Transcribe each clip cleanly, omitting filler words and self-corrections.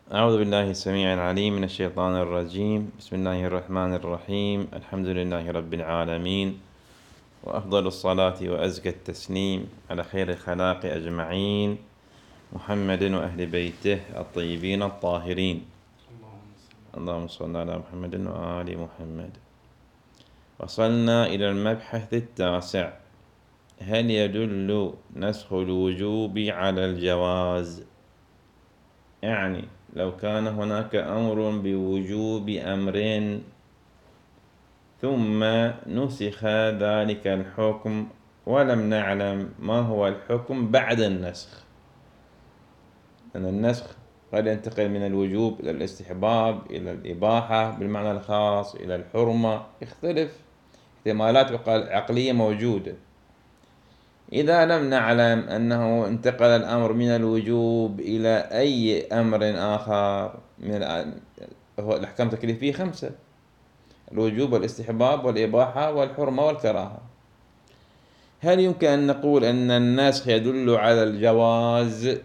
أعوذ بالله السميع العليم من الشيطان الرجيم. بسم الله الرحمن الرحيم. الحمد لله رب العالمين، وأفضل الصلاة وأزكى التسليم على خير الخلاق أجمعين، محمد وأهل بيته الطيبين الطاهرين. اللهم صل على محمد وآل محمد. وصلنا إلى المبحث التاسع: هل يدل نسخ الوجوب على الجواز؟ يعني لو كان هناك أمر بوجوب أمر ثم نسخ ذلك الحكم ولم نعلم ما هو الحكم بعد النسخ، لأن النسخ قد ينتقل من الوجوب إلى الاستحباب إلى الإباحة بالمعنى الخاص إلى الحرمة، يختلف، احتمالات عقلية موجودة. إذا لم نعلم أنه انتقل الأمر من الوجوب إلى أي أمر آخر هو الأحكام التكليفية 5: الوجوب والاستحباب والإباحة والحرمة والكراهة. هل يمكن أن نقول أن النسخ يدل على الجواز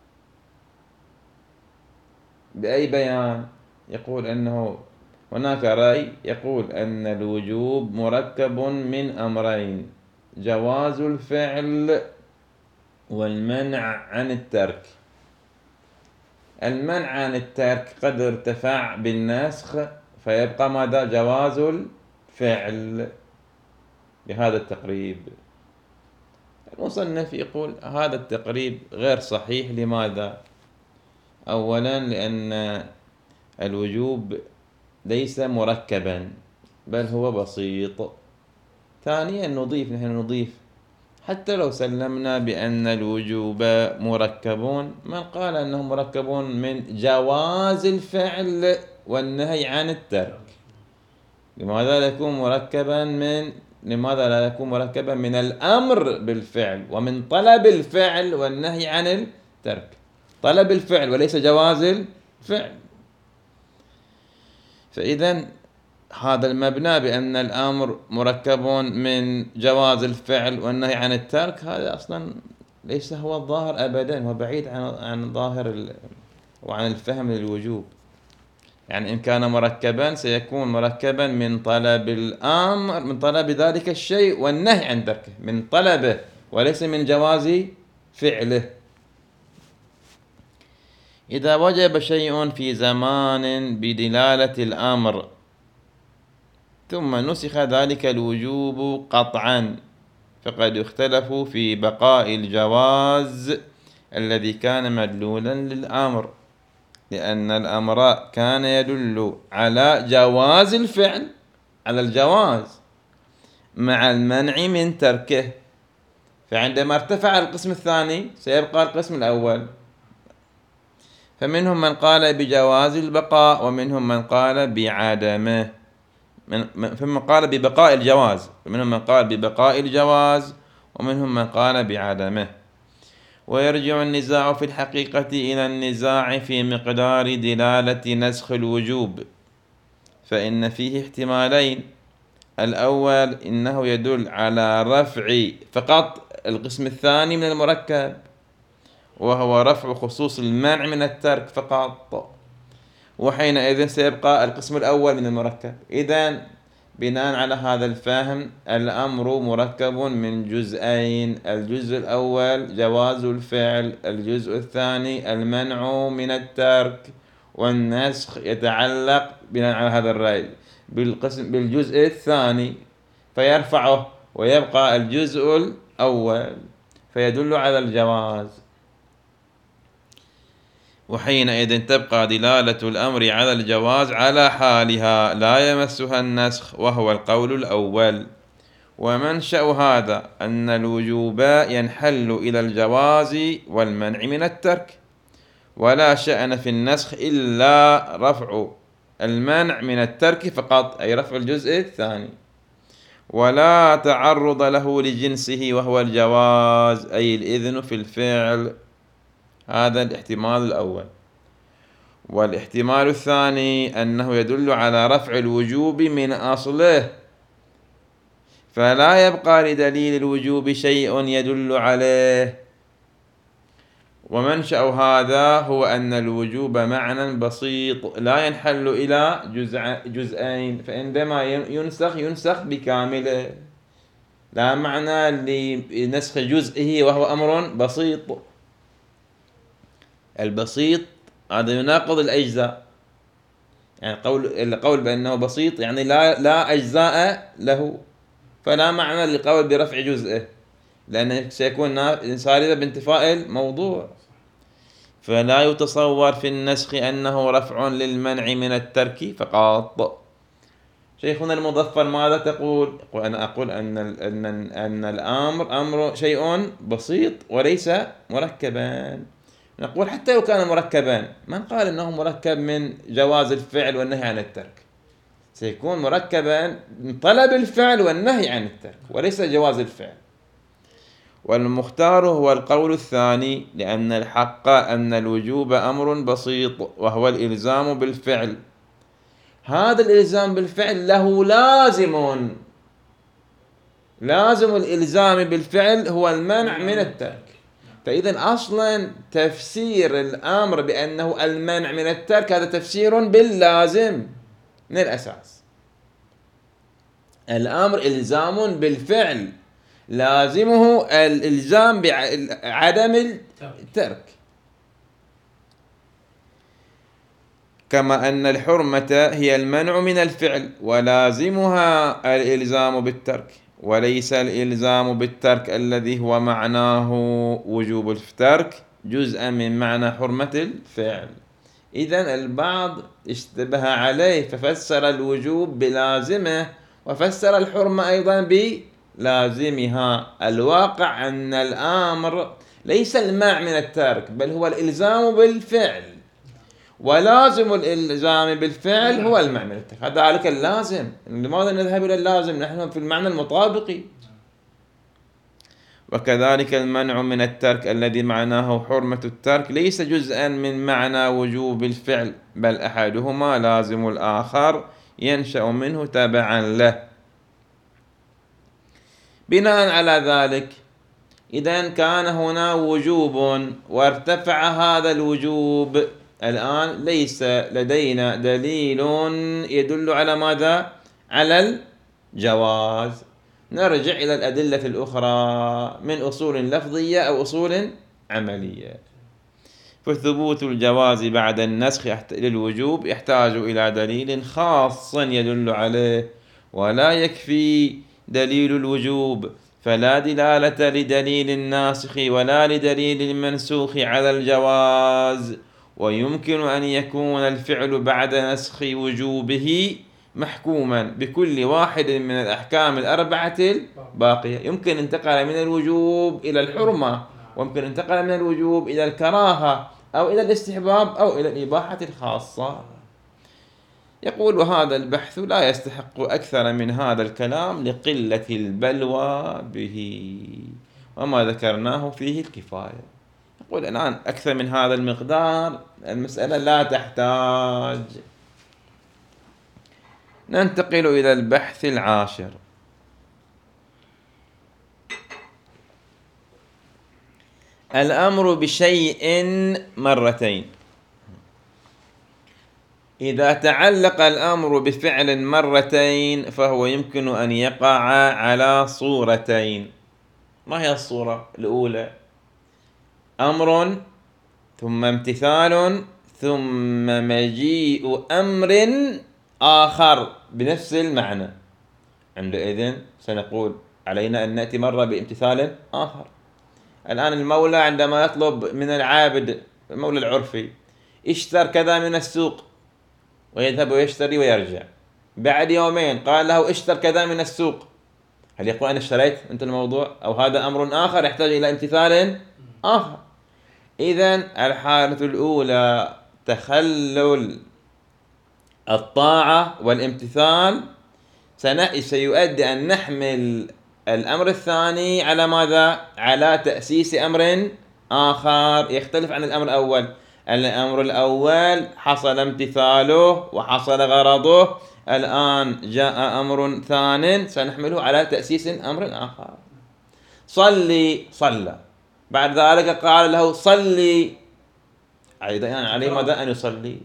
بأي بيان؟ يقول أنه هناك رأي يقول أن الوجوب مركب من أمرين: جواز الفعل والمنع عن الترك. المنع عن الترك قد ارتفع بالنسخ فيبقى ماذا؟ جواز الفعل. بهذا التقريب المصنف يقول هذا التقريب غير صحيح. لماذا؟ أولا لأن الوجوب ليس مركبا بل هو بسيط. ثانيا نحن نضيف حتى لو سلمنا بأن الوجوب مركبون، من قال أنه مركبون من جواز الفعل والنهي عن الترك؟ لماذا لا يكون مركبا من الأمر بالفعل ومن طلب الفعل والنهي عن الترك؟ طلب الفعل وليس جواز الفعل. فإذا هذا المبنى بأن الأمر مركب من جواز الفعل والنهي عن الترك، هذا أصلا ليس هو الظاهر أبدا، وبعيد عن ظاهر وعن الفهم للوجوب. يعني إن كان مركبا سيكون مركبا من طلب الأمر، من طلب ذلك الشيء والنهي عن تركه، من طلبه وليس من جواز فعله. إذا وجب شيء في زمان بدلالة الأمر ثم نسخ ذلك الوجوب قطعا، فقد اختلفوا في بقاء الجواز الذي كان مدلولا للأمر، لأن الأمر كان يدل على جواز الفعل، على الجواز مع المنع من تركه. فعندما ارتفع القسم الثاني سيبقى القسم الأول. فمنهم من قال بجواز البقاء ومنهم من قال بعدمه، ثم قال ببقاء الجواز، ومنهم من قال ببقاء الجواز ومنهم من قال بعدمه. ويرجع النزاع في الحقيقة إلى النزاع في مقدار دلالة نسخ الوجوب، فإن فيه احتمالين: الأول إنه يدل على رفع فقط القسم الثاني من المركب، وهو رفع خصوص المنع من الترك فقط، وحينئذ سيبقى القسم الأول من المركب. إذن بناء على هذا الفهم الأمر مركب من جزئين: الجزء الأول جواز الفعل، الجزء الثاني المنع من الترك. والنسخ يتعلق بناء على هذا الرأي بالجزء الثاني فيرفعه ويبقى الجزء الأول، فيدل على الجواز. وحينئذ تبقى دلالة الأمر على الجواز على حالها لا يمسها النسخ، وهو القول الأول. ومنشأ هذا أن الوجوب ينحل إلى الجواز والمنع من الترك، ولا شأن في النسخ إلا رفع المنع من الترك فقط، أي رفع الجزء الثاني، ولا تعرض له لجنسه وهو الجواز، أي الإذن في الفعل. هذا الاحتمال الأول. والاحتمال الثاني أنه يدل على رفع الوجوب من أصله، فلا يبقى لدليل الوجوب شيء يدل عليه. ومنشأ هذا هو أن الوجوب معنى بسيط لا ينحل إلى جزئين، فعندما ينسخ بكامله، لا معنى لنسخ جزئه وهو أمر بسيط. البسيط هذا يناقض الأجزاء، يعني القول بأنه بسيط يعني لا أجزاء له، فلا معنى للقول برفع جزئه، لأنه سيكون صالبا بانتفاء الموضوع. فلا يتصور في النسخ أنه رفع للمنع من الترك فقط. شيخنا المظفر ماذا تقول؟ أنا أقول أن الأمر شيء بسيط وليس مركبا. نقول حتى لو كان مركبا، من قال أنه مركب من جواز الفعل والنهي عن الترك؟ سيكون مركبا من طلب الفعل والنهي عن الترك وليس جواز الفعل. والمختار هو القول الثاني، لأن الحق أن الوجوب أمر بسيط وهو الإلزام بالفعل. هذا الإلزام بالفعل له لازم الإلزام بالفعل هو المنع من الترك. فإذا أصلا تفسير الأمر بأنه المنع من الترك هذا تفسير باللازم من الأساس. الأمر إلزام بالفعل، لازمه الإلزام بعدم الترك. كما أن الحرمة هي المنع من الفعل ولازمها الإلزام بالترك، وليس الإلزام بالترك الذي هو معناه وجوب الترك جزءا من معنى حرمة الفعل. إذن البعض اشتبه عليه ففسر الوجوب بلازمه وفسر الحرمة أيضا بلازمها. الواقع أن الأمر ليس المنع من الترك بل هو الإلزام بالفعل، ولازم الإلزام بالفعل هو المعنى من الترك. هذا ذلك اللازم. لماذا نذهب إلى اللازم؟ نحن في المعنى المطابقي. وكذلك المنع من الترك الذي معناه حرمة الترك ليس جزءا من معنى وجوب الفعل، بل أحدهما لازم الآخر ينشأ منه تبعا له. بناء على ذلك، إذا كان هنا وجوب وارتفع هذا الوجوب، الآن ليس لدينا دليل يدل على ماذا؟ على الجواز. نرجع إلى الأدلة الأخرى من أصول لفظية أو أصول عملية. فثبوت الجواز بعد النسخ للوجوب يحتاج إلى دليل خاص يدل عليه، ولا يكفي دليل الوجوب، فلا دلالة لدليل الناسخ ولا لدليل المنسوخ على الجواز. ويمكن أن يكون الفعل بعد نسخ وجوبه محكوما بكل واحد من الأحكام الأربعة الباقية. يمكن انتقل من الوجوب إلى الحرمة، ويمكن انتقل من الوجوب إلى الكراهة أو إلى الاستحباب أو إلى الإباحة الخاصة. يقول وهذا البحث لا يستحق أكثر من هذا الكلام لقلة البلوى به، وما ذكرناه فيه الكفاية. يقول الآن أكثر من هذا المقدار المسألة لا تحتاج. ننتقل إلى البحث العاشر. الأمر بشيء مرتين. إذا تعلق الأمر بفعل مرتين فهو يمكن أن يقع على صورتين. ما هي الصورة الأولى؟ أمر ثم امتثال ثم مجيء أمر آخر بنفس المعنى. عندئذ سنقول علينا أن نأتي مرة بامتثال آخر. الآن المولى عندما يطلب من العابد، المولى العرفي، اشتر كذا من السوق، ويذهب ويشتري ويرجع. بعد يومين قال له اشتر كذا من السوق، هل يقول أنا اشتريت أنت الموضوع؟ أو هذا أمر آخر يحتاج إلى امتثال آخر. إذن الحالة الأولى تخلل الطاعة والامتثال سيؤدي أن نحمل الأمر الثاني على ماذا؟ على تأسيس أمر آخر يختلف عن الأمر الأول. الأمر الأول حصل امتثاله وحصل غرضه، الآن جاء أمر ثان سنحمله على تأسيس أمر آخر. صلي، صلى بعد ذلك قال له صلي، أيضا يعني عليه ماذا؟ أن يصلي.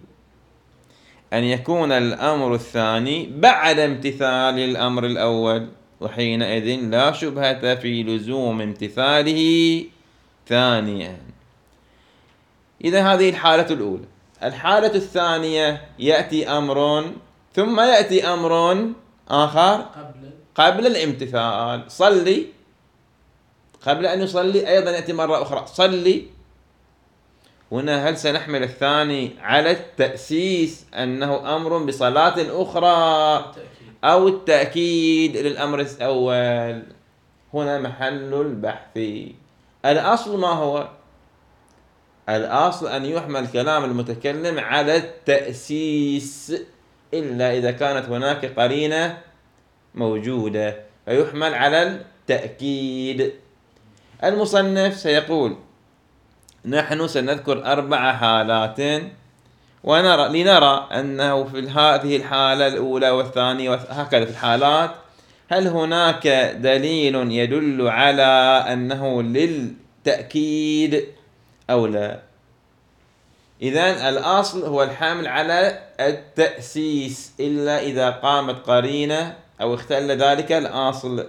أن يكون الأمر الثاني بعد امتثال الأمر الأول، وحينئذ لا شبهة في لزوم امتثاله ثانيا. إذا هذه الحالة الأولى. الحالة الثانية يأتي أمر ثم يأتي أمر آخر قبل الامتثال. صلي، قبل أن يصلي أيضا يأتي مرة أخرى صلي. هنا هل سنحمل الثاني على التأسيس أنه أمر بصلاة أخرى أو التأكيد للأمر الأول؟ هنا محل البحث. الأصل ما هو؟ الأصل أن يحمل كلام المتكلم على التأسيس، إلا إذا كانت هناك قرينة موجودة فيحمل على التأكيد. المصنف سيقول نحن سنذكر 4 حالات لنرى أنه في هذه الحالة الأولى والثانية وهكذا في الحالات هل هناك دليل يدل على أنه للتأكيد أو لا. إذن الأصل هو الحمل على التأسيس إلا إذا قامت قرينة أو اختل ذلك الأصل.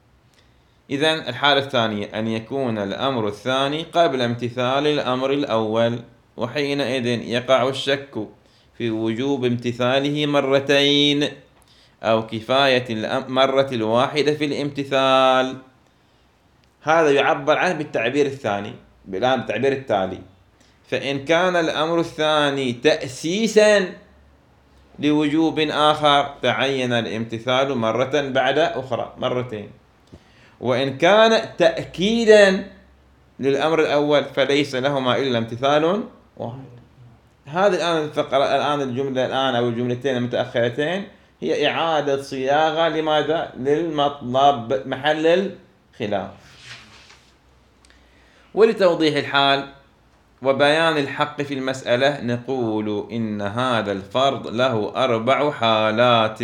إذن الحالة الثانية أن يكون الأمر الثاني قبل امتثال الأمر الأول، وحينئذ يقع الشك في وجوب امتثاله مرتين أو كفاية المرة الواحدة في الامتثال. هذا يعبر عنه بالتعبير الثاني، بالتعبير التالي: فإن كان الأمر الثاني تأسيسا لوجوب آخر تعين الامتثال مرة بعد أخرى، مرتين. وإن كان تأكيدا للأمر الأول فليس لهما إلا امتثال واحد. هذه الآن الفقرة، الآن الجملة الآن أو الجملتين المتأخرتين هي إعادة صياغة لماذا؟ للمطلب، محل الخلاف. ولتوضيح الحال وبيان الحق في المسألة نقول إن هذا الفرض له 4 حالات.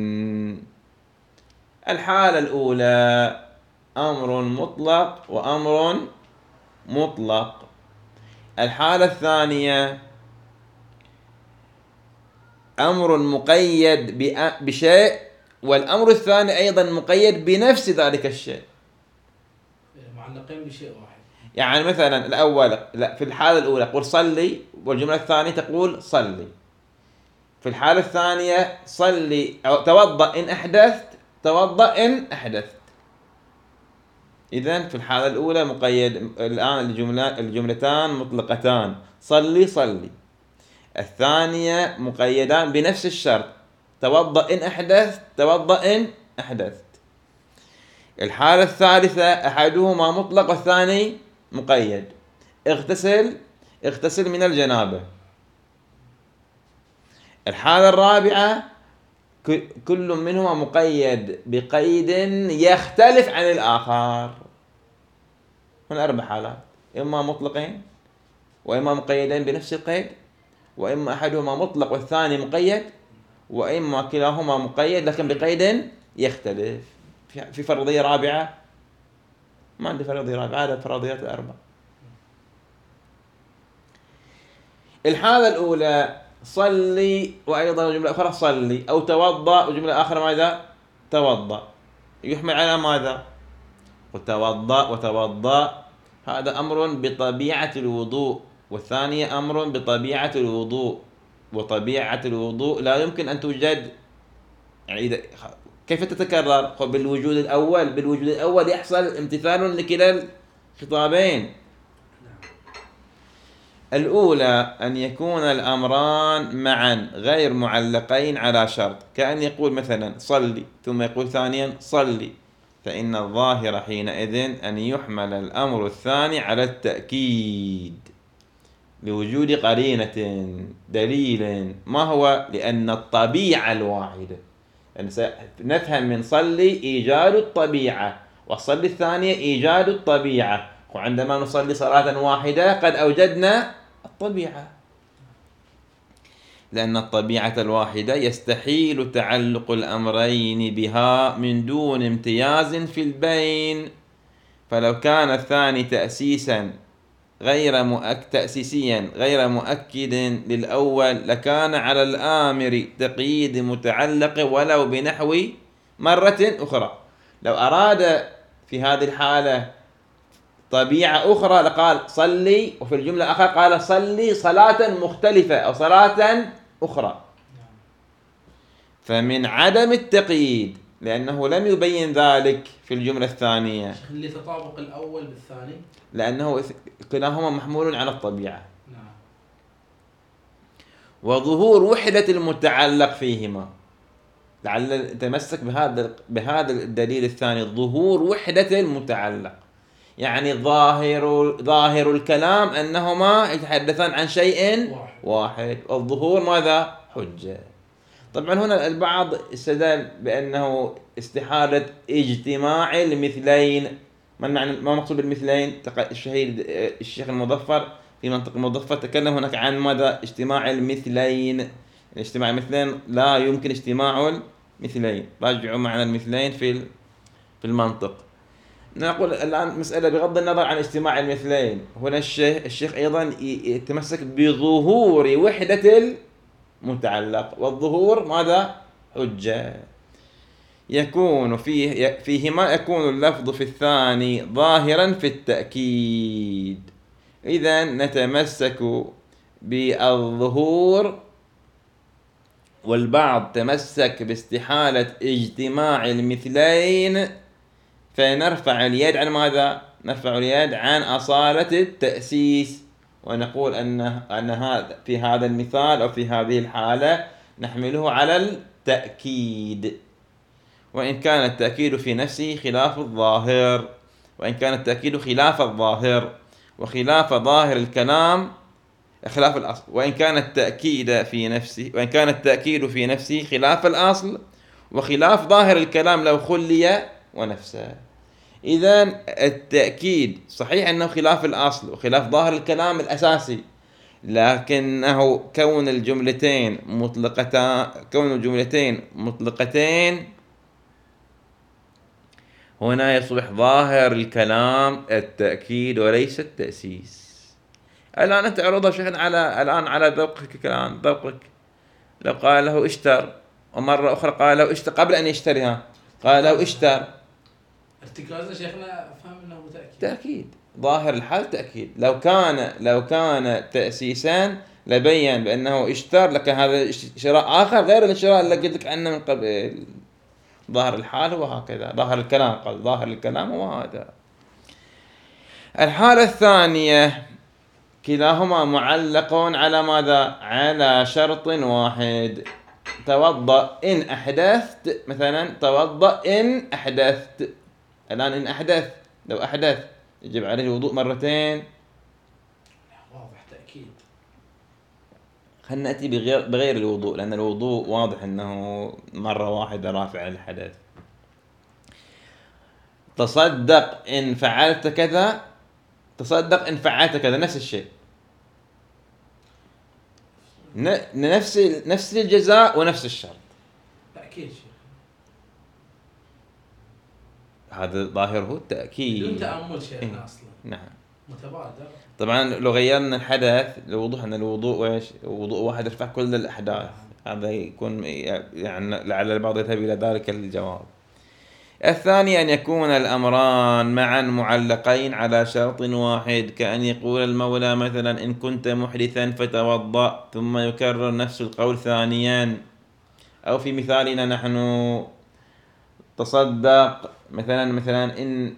الحالة الأولى أمر مطلق وأمر مطلق. الحالة الثانية أمر مقيد بشيء، والأمر الثاني أيضا مقيد بنفس ذلك الشيء، معلقين بشيء واحد. يعني مثلا الأول في الحالة الأولى قل صلي، والجملة الثانية تقول صلي. في الحالة الثانية صلي أو توضأ إن أحدثت، توضأ إن أحدثت. إذن في الحالة الأولى مقيد، الآن الجملتان مطلقتان، صلي صلي. الثانية مقيدان بنفس الشرط، توضأ إن أحدثت، توضأ إن أحدثت. الحالة الثالثة أحدهما مطلق والثاني مقيد، اغتسل من الجنابة. الحالة الرابعة كل منهما مقيد بقيد يختلف عن الآخر. هنا 4 حالات، إما مطلقين وإما مقيدين بنفس القيد، وإما أحدهما مطلق والثاني مقيد، وإما كلاهما مقيد لكن بقيد يختلف. في فرضية رابعة؟ ما عندي فرضية رابعة، هذا فرضيات 4. الحالة الأولى صلي، وأيضا جملة أخرى صلي، أو توضأ وجملة آخر ماذا؟ توضأ. يحمل على ماذا؟ وتوضأ وتوضأ هذا أمر بطبيعة الوضوء، والثانية أمر بطبيعة الوضوء، وطبيعة الوضوء لا يمكن أن توجد، يعني كيف تتكرر؟ بالوجود الأول يحصل امتثال لكلا الخطابين. الأولى أن يكون الأمران معا غير معلقين على شرط، كأن يقول مثلا صلي ثم يقول ثانيا صلي، فإن الظاهر حينئذ أن يحمل الأمر الثاني على التأكيد لوجود قرينة دليل. ما هو؟ لأن الطبيعة الواحدة، يعني نفهم من صلي إيجاد الطبيعة، وصلي الثانية إيجاد الطبيعة، وعندما نصلي صلاة واحدة قد أوجدنا الطبيعة، لأن الطبيعة الواحدة يستحيل تعلق الأمرين بها من دون امتياز في البين، فلو كان الثاني تأسيسيا غير مؤكد للأول لكان على الآمر تقييد متعلق ولو بنحو مرة أخرى. لو أراد في هذه الحالة طبيعة أخرى لقال صلي، وفي الجملة الأخرى قال صلي صلاة مختلفة أو صلاة أخرى. فمن عدم التقييد لأنه لم يبين ذلك في الجملة الثانية، اللي تطابق الأول بالثاني لأنه كلاهما محمول على الطبيعة، نعم. وظهور وحدة المتعلق فيهما. لعل تمسك بهذا الدليل الثاني، ظهور وحدة المتعلق، يعني ظاهر الكلام أنهما يتحدثان عن شيء واحد، والظهور ماذا؟ حجة. طبعا هنا البعض استدل بأنه استحالة اجتماع المثلين. ما مقصود بالمثلين؟ الشهيد الشيخ المظفر في منطق المظفر تكلم هناك عن ماذا؟ اجتماع المثلين. اجتماع المثلين لا يمكن اجتماع المثلين. راجعوا معنى المثلين في المنطق. نقول الآن مسألة بغض النظر عن اجتماع المثلين، هنا الشيخ أيضا يتمسك بظهور وحدة المتعلق، والظهور ماذا؟ حجة. يكون فيهما يكون اللفظ في الثاني ظاهرا في التأكيد. إذا نتمسك بالظهور، والبعض تمسك باستحالة اجتماع المثلين، فنرفع اليد عن ماذا؟ نرفع اليد عن أصالة التأسيس، ونقول أن هذا في هذا المثال أو في هذه الحالة نحمله على التأكيد، وإن كان التأكيد في نفسه خلاف الظاهر، وإن كان التأكيد خلاف الظاهر وخلاف ظاهر الكلام خلاف الأصل، وإن كان التأكيد في نفسه خلاف الأصل وخلاف ظاهر الكلام لو خلي ونفسه. إذا التأكيد صحيح أنه خلاف الأصل وخلاف ظاهر الكلام الأساسي، لكنه كون الجملتين مطلقتين هنا يصبح ظاهر الكلام التأكيد وليس التأسيس. الآن أنت عرضها شيخنا على ذوقك. لو قال له اشتر، ومرة أخرى قال له اشتر قبل أن يشتريها، قال له اشتر، ارتكازه شيخنا فهم انه تأكيد ظاهر الحال تأكيد. لو كان تأسيسان لبين بأنه اشتر، لكن هذا شراء آخر غير الشراء اللي قلت لك عنه من قبل. ظاهر الحال هو هكذا، ظاهر الكلام قال ظاهر الكلام هو هذا. الحالة الثانية كلاهما معلق على ماذا؟ على شرط واحد. توضأ إن أحدثت، مثلا توضأ إن أحدثت. الآن إن أحدث، لو أحدث يجب عليه الوضوء مرتين. واضح تأكيد. خلنا نأتي بغير الوضوء، لأن الوضوء واضح أنه مرة واحدة رافع الحدث. تصدق إن فعلت كذا، تصدق إن فعلت كذا، نفس الشيء، نفس الجزاء ونفس الشرط. تأكيد شيخ. هذا ظاهره التأكيد بدون تأمل شيخنا أصلا. نعم. متبادر. طبعا لو غيرنا الحدث لوضوح أن الوضوء إيش؟ وضوء واحد يرفع كل الأحداث. هذا يكون يعني لعل البعض يذهب إلى ذلك الجواب. الثاني أن يكون الأمران معا معلقين على شرط واحد، كأن يقول المولى مثلا إن كنت محدثا فتوضأ، ثم يكرر نفس القول ثانيا. أو في مثالنا نحن تصدق مثلا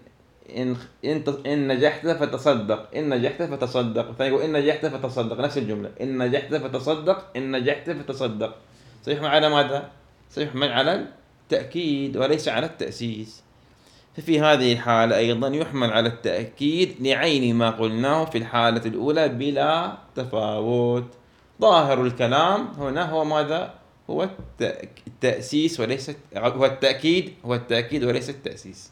إن نجحت فتصدق، إن نجحت فتصدق، فيقول إن نجحت فتصدق، نفس الجملة، إن نجحت فتصدق، إن نجحت فتصدق. صحيح على ماذا؟ صحيح على التأكيد وليس على التأسيس. ففي هذه الحالة أيضا يحمل على التأكيد لعين ما قلناه في الحالة الأولى بلا تفاوت. ظاهر الكلام هنا هو ماذا؟ هو التأسيس وليس هو التأكيد وليس التأسيس.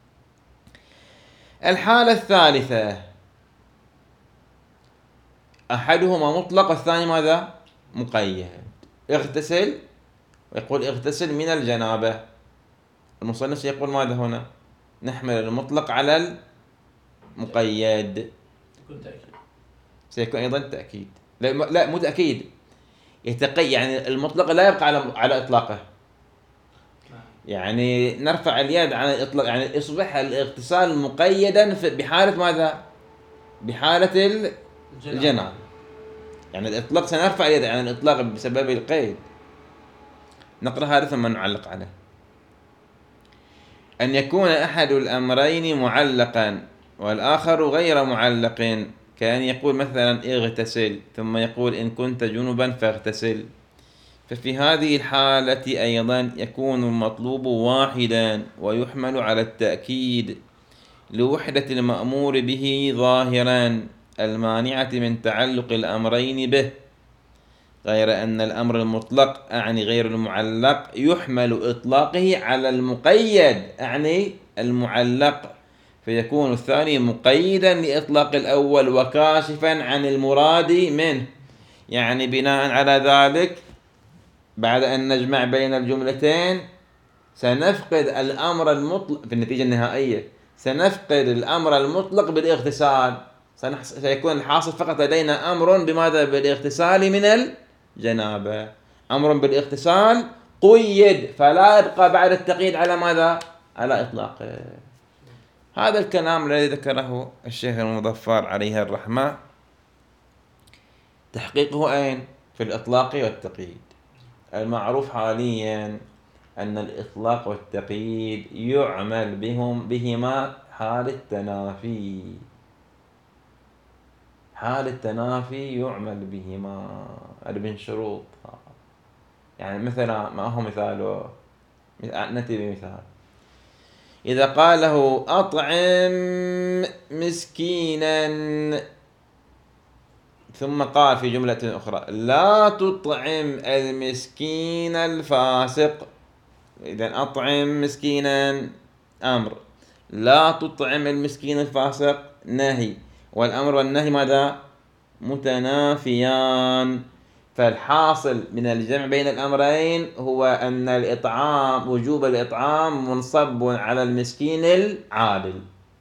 الحالة الثالثة أحدهما مطلق والثاني ماذا؟ مقيد. اغتسل، ويقول اغتسل من الجنابة. المصنف يقول ماذا هنا؟ نحمل المطلق على مقيد يكون تأكيد. سيكون أيضا تأكيد. لا مو تأكيد، يعني المطلق لا يبقى على إطلاقه. نعم. يعني نرفع اليد عن الإطلاق، يعني يصبح الاغتسال مقيدا بحالة ماذا؟ بحالة الجنابة. يعني الإطلاق سنرفع اليد عن الإطلاق بسبب القيد. نقرأ هذا ثم نعلق عليه. أن يكون أحد الأمرين معلقا والآخر غير معلق، كأن يقول مثلا اغتسل ثم يقول إن كنت جنبا فاغتسل، ففي هذه الحالة أيضا يكون المطلوب واحدا ويحمل على التأكيد لوحدة المأمور به ظاهرا المانعة من تعلق الأمرين به، غير أن الأمر المطلق أعني غير المعلق يحمل إطلاقه على المقيد أعني المعلق، فيكون الثاني مقيدا لإطلاق الأول وكاشفا عن المراد منه. يعني بناء على ذلك بعد أن نجمع بين الجملتين سنفقد الأمر المطلق في النتيجة النهائية، سنفقد الأمر المطلق بالاغتسال، سيكون الحاصل فقط لدينا أمر بماذا؟ بالاغتسال من الجنابة، أمر بالاغتسال قيد فلا يبقى بعد التقييد على ماذا؟ على إطلاقه. هذا الكلام الذي ذكره الشيخ المظفر عليه الرحمة تحقيقه أين؟ في الإطلاق والتقييد. المعروف حاليا أن الإطلاق والتقييد يعمل بهما حال التنافي. حال التنافي يعمل بهما من شروط. يعني مثلا ما هو مثاله؟ نأتي بمثال. إذا قال له أطعم مسكينا ثم قال في جملة أخرى لا تطعم المسكين الفاسق، إذا أطعم مسكينا أمر، لا تطعم المسكين الفاسق نهي، والأمر والنهي ماذا؟ متنافيان. فالحاصل من الجمع بين الأمرين هو أن الإطعام وجوب الإطعام منصب على المسكين العادل،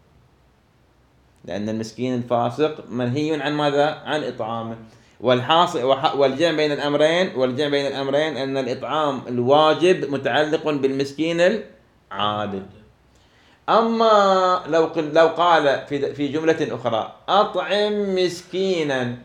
لأن المسكين الفاسق منهي عن ماذا؟ عن إطعامه. والحاصل والجمع بين الأمرين أن الإطعام الواجب متعلق بالمسكين العادل. أما لو قال في جملة أخرى أطعم مسكينا،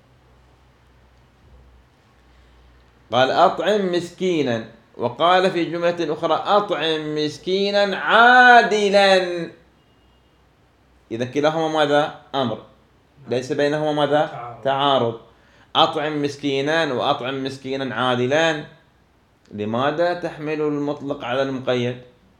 قال أطعم مسكينا، وقال في جملة أخرى أطعم مسكينا عادلا، إذا كلاهما ماذا؟ أمر، ليس بينهما ماذا؟ تعارض. أطعم مسكينا وأطعم مسكينا عادلا، لماذا تحمل المطلق على المقيد؟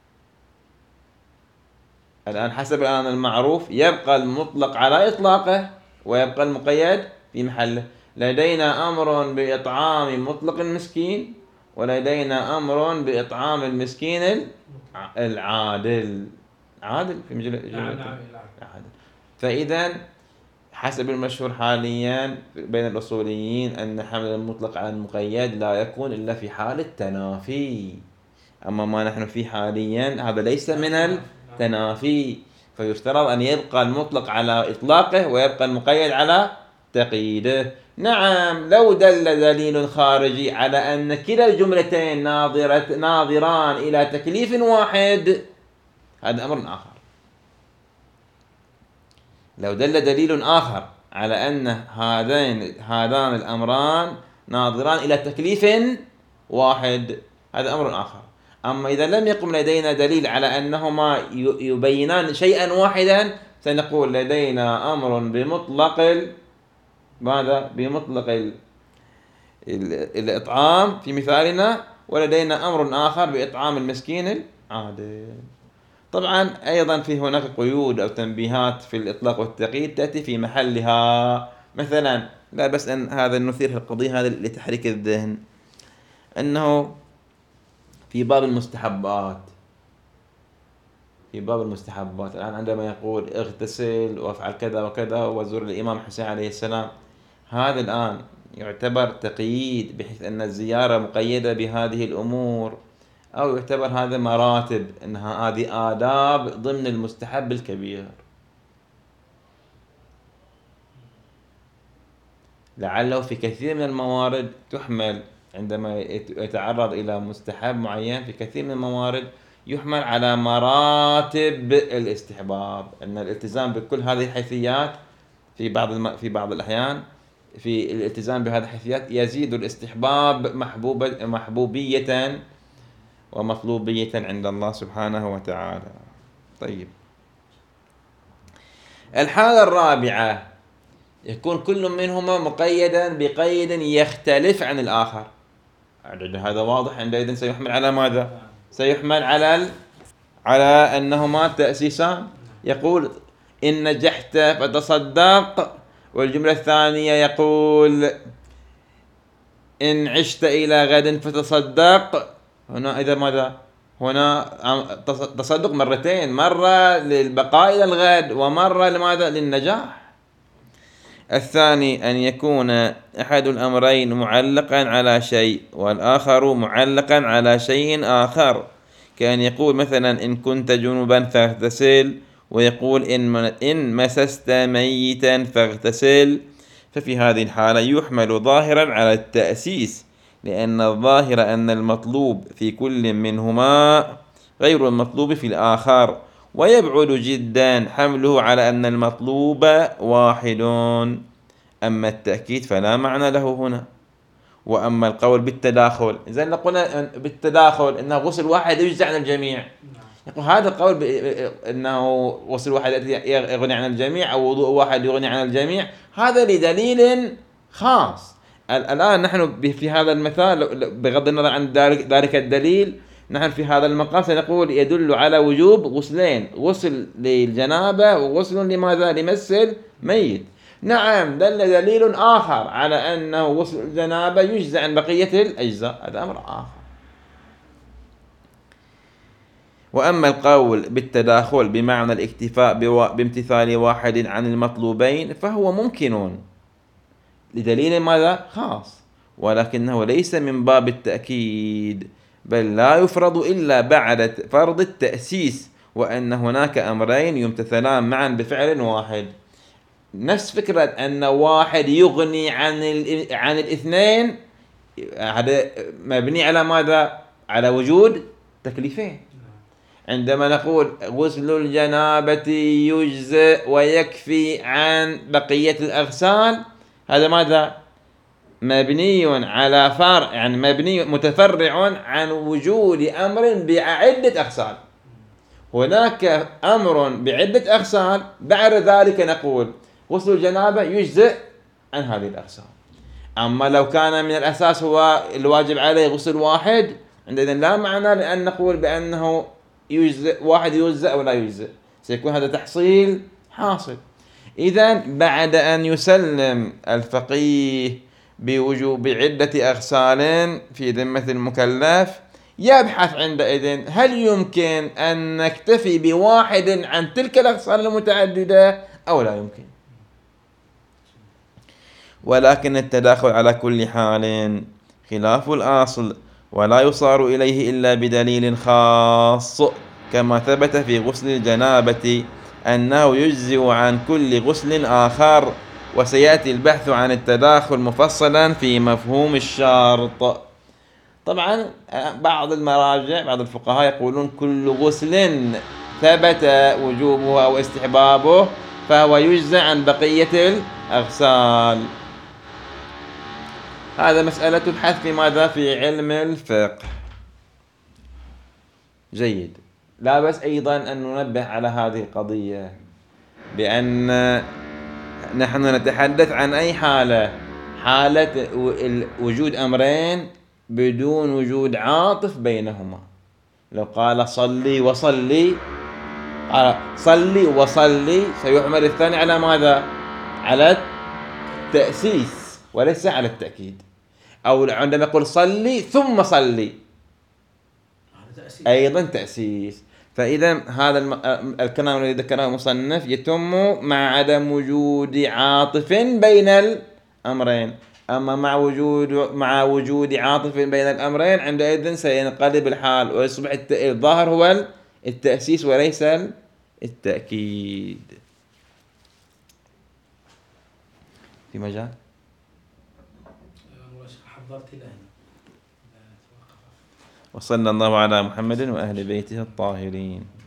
الآن حسب المعروف يبقى المطلق على إطلاقه ويبقى المقيد في محله. لدينا أمر بإطعام مطلق المسكين، ولدينا أمر بإطعام المسكين العادل. عادل في جملة عادل. فإذا حسب المشهور حاليا بين الأصوليين أن حمل المطلق على المقيد لا يكون إلا في حال التنافي. أما ما نحن فيه حاليا هذا ليس من التنافي، فيفترض أن يبقى المطلق على إطلاقه ويبقى المقيد على تقييده. نعم، لو دل دليل خارجي على أن كلا الجملتين ناظران إلى تكليف واحد هذا أمر آخر. لو دل دليل آخر على أن هذان الأمران ناظران إلى تكليف واحد هذا أمر آخر. أما إذا لم يقم لدينا دليل على أنهما يبينان شيئا واحدا سنقول لدينا أمر بمطلق ماذا؟ بمطلق الإطعام في مثالنا، ولدينا أمر آخر بإطعام المسكين العادل. طبعا أيضا في هناك قيود أو تنبيهات في الإطلاق والتقييد تأتي في محلها. مثلا لا بس أن هذا نثير القضية هذا لتحريك الذهن، أنه في باب المستحبات الآن عندما يقول اغتسل وافعل كذا وكذا وزور الإمام حسين عليه السلام، هذا الآن يعتبر تقييد بحيث أن الزيارة مقيدة بهذه الأمور، أو يعتبر هذا مراتب، أنها هذه آداب ضمن المستحب الكبير. لعله في كثير من الموارد تحمل عندما يتعرض إلى مستحب معين، في كثير من الموارد يحمل على مراتب الاستحباب، أن الالتزام بكل هذه الحيثيات في بعض الأحيان في الالتزام بهذه الحيثيات يزيد الاستحباب محبوبية ومطلوبية عند الله سبحانه وتعالى. طيب، الحالة الرابعة يكون كل منهما مقيدا بقيد يختلف عن الآخر. هذا واضح، عندئذ سيحمل على ماذا؟ سيحمل على أنهما تأسيسان. يقول إن نجحت فتصدق، والجملة الثانية يقول إن عشت إلى غد فتصدق. هنا إذا ماذا؟ هنا تصدق مرتين، مرة للبقاء إلى الغد ومرة لماذا؟ للنجاح. الثاني أن يكون أحد الأمرين معلقا على شيء والآخر معلقا على شيء آخر، كأن يقول مثلا إن كنت جنبا فاغتسل، ويقول إن مسست ميتا فاغتسل. ففي هذه الحالة يحمل ظاهرا على التأسيس، لأن الظاهر أن المطلوب في كل منهما غير المطلوب في الآخر، ويبعد جدا حمله على أن المطلوب واحد. أما التأكيد فلا معنى له هنا. وأما القول بالتداخل، إذا قلنا بالتداخل أنه غسل واحد يجزي عن الجميع، يقول هذا القول أنه غسل واحد يغني عن الجميع أو وضوء واحد يغني عن الجميع، هذا لدليل خاص. الآن نحن في هذا المثال بغض النظر عن ذلك الدليل، نحن في هذا المقام سنقول يدل على وجوب غسلين، غسل للجنابة وغسل لماذا؟ لمس الميت. نعم، دليل آخر على أنه غسل الجنابة يجزى عن بقية الأجزاء، هذا أمر آخر. وأما القول بالتداخل بمعنى الاكتفاء بامتثال واحد عن المطلوبين فهو ممكن لدليل ماذا؟ خاص، ولكنه ليس من باب التأكيد، بل لا يفرض إلا بعد فرض التأسيس، وأن هناك أمرين يمتثلان معا بفعل واحد. نفس فكرة أن واحد يغني عن الاثنين، هذا مبني على ماذا؟ على وجود تكليفين. عندما نقول غسل الجنابة يجزئ ويكفي عن بقية الأغسال، هذا ماذا؟ مبني على فرع، يعني مبني متفرع عن وجود أمر بعدة أغسال. هناك أمر بعدة أغسال، بعد ذلك نقول غسل الجنابة يجزئ عن هذه الأغسال. أما لو كان من الأساس هو الواجب عليه غسل واحد، عندئذ لا معنى لأن نقول بأنه يجزئ واحد يجزئ أو لا يجزئ، سيكون هذا تحصيل حاصل. إذن بعد أن يسلم الفقيه بوجوب عدة أغسال في ذمة المكلف، يبحث عندئذ هل يمكن أن نكتفي بواحد عن تلك الأغسال المتعددة أو لا يمكن. ولكن التداخل على كل حال خلاف الأصل، ولا يصار إليه إلا بدليل خاص، كما ثبت في غسل الجنابة أنه يجزئ عن كل غسل آخر، وسيأتي البحث عن التداخل مفصلا في مفهوم الشرط. طبعا بعض المراجع، بعض الفقهاء يقولون كل غسل ثبت وجوبه أو استحبابه فهو يجزئ عن بقية الأغسال. هذا مسألة تبحث في ماذا؟ في علم الفقه. جيد. لا بس أيضا أن ننبه على هذه القضية، بأن نحن نتحدث عن أي حالة؟ حالة وجود أمرين بدون وجود عاطف بينهما. لو قال صلي وصلي، قال صلي وصلي، سيحمل الثاني على ماذا؟ على التأسيس وليس على التأكيد. أو عندما يقول صلي ثم صلي، أيضا تأسيس. فإذا هذا الكلام الذي ذكره المصنف يتم مع عدم وجود عاطف بين الأمرين. أما مع وجود عاطف بين الأمرين، عندئذ سينقلب الحال ويصبح الظاهر هو التأسيس وليس التأكيد. في مجال؟ حضرت الآن. وصلى الله على محمد وأهل بيته الطاهرين.